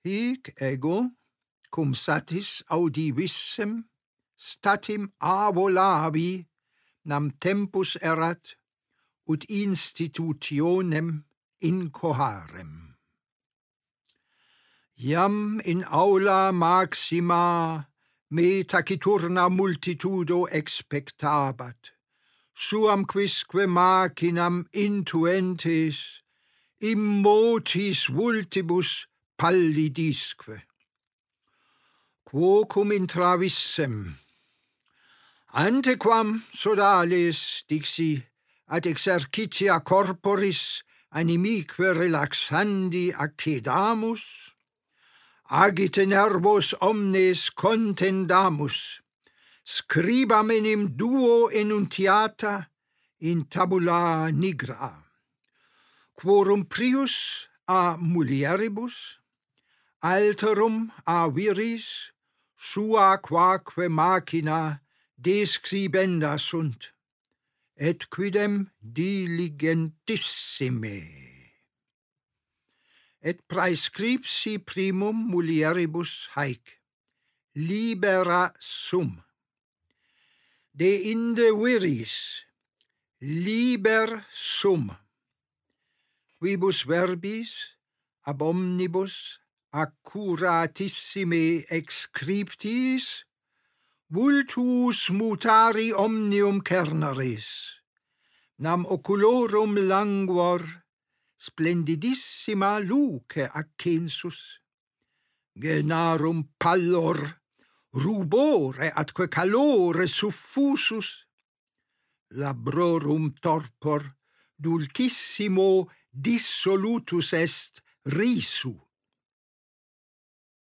Hic ego, cum satis audivissem, statim a volavi, nam tempus erat, ut institutionem incoharem. Iam in aula maxima me taciturna multitudo expectabat, suam quisque machinam intuentes, immotis vultibus pallidisque. Quocum intravissem, antequam sodales, dixi, ad exercitia corporis animique relaxandi accedamus, agite nervos omnes contendamus, scribam enim duo enuntiata in tabula nigra, quorum prius a mulieribus, alterum a viris, sua quaque machina describenda sunt, et quidem diligentissime. Et praescripsi primum mulieribus haec, libera sum. De inde viris, liber sum. Quibus verbis, ab omnibus, accuratissime exscriptis, vultus mutari omnium cerneris, nam oculorum languor, splendidissima luce accensus, genarum pallor, rubore atque calore suffusus, labrorum torpor, dulcissimo dissolutus est risu.